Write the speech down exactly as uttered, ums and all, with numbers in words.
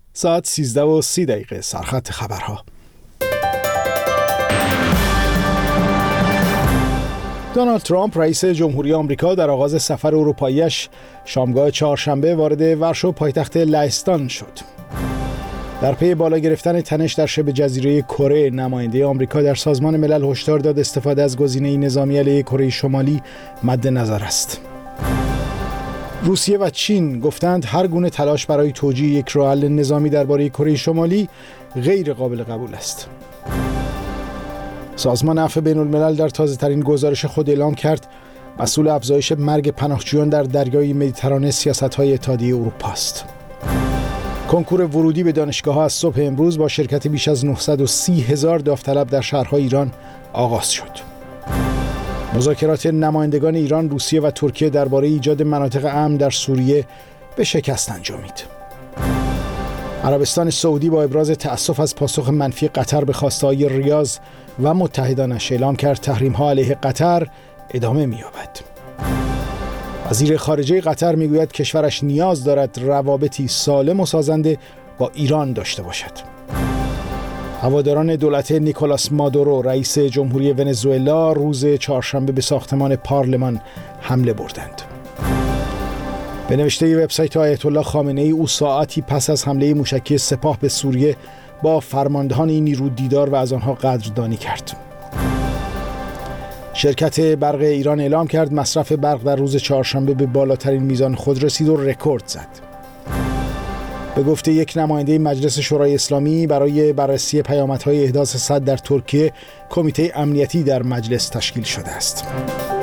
ساعت سیزده و سی دقیقه. سرخط خبرها. دونالد ترامپ رئیس جمهوری آمریکا در آغاز سفر اروپاییش شامگاه چهارشنبه وارد ورشو پایتخت لهستان شد. در پی بالا گرفتن تنش در شبه جزیره کره، نماینده آمریکا در سازمان ملل هشدار داد استفاده از گزینه نظامی علیه کره شمالی مد نظر است. روسیه و چین گفتند هر گونه تلاش برای توجیه یک راه حل نظامی درباره کره شمالی غیر قابل قبول است. سازمان عفو بین الملل در تازه ترین گزارش خود اعلام کرد مسئول افزایش مرگ پناهجویان در دریای مدیترانه سیاست‌های اتحادیه اروپا است. کنکور ورودی به دانشگاه‌ها از صبح امروز با شرکت بیش از نهصد و سی هزار داوطلب در شهرهای ایران آغاز شد. مذاکرات نمایندگان ایران، روسیه و ترکیه درباره ایجاد مناطق امن در سوریه به شکست انجامید. عربستان سعودی با ابراز تأسف از پاسخ منفی قطر به خواسته‌های ریاض و متحدانش اعلام کرد تحریم‌ها علیه قطر ادامه می‌یابد. وزیر خارجه قطر میگوید کشورش نیاز دارد روابطی سالم و سازنده با ایران داشته باشد. هواداران دولت نیکولاس مادورو رئیس جمهوری ونزوئلا روز چهارشنبه به ساختمان پارلمان حمله بردند. به نوشته وبسایت آیت الله خامنه‌ای، او ساعتی پس از حمله موشکی سپاه به سوریه با فرماندهان این نیرو دیدار و از آنها قدردانی کرد. شرکت برق ایران اعلام کرد مصرف برق در روز چهارشنبه به بالاترین میزان خود رسید و رکورد زد. به گفته یک نماینده مجلس شورای اسلامی، برای بررسی پیامدهای احداث سد در ترکیه کمیته امنیتی در مجلس تشکیل شده است.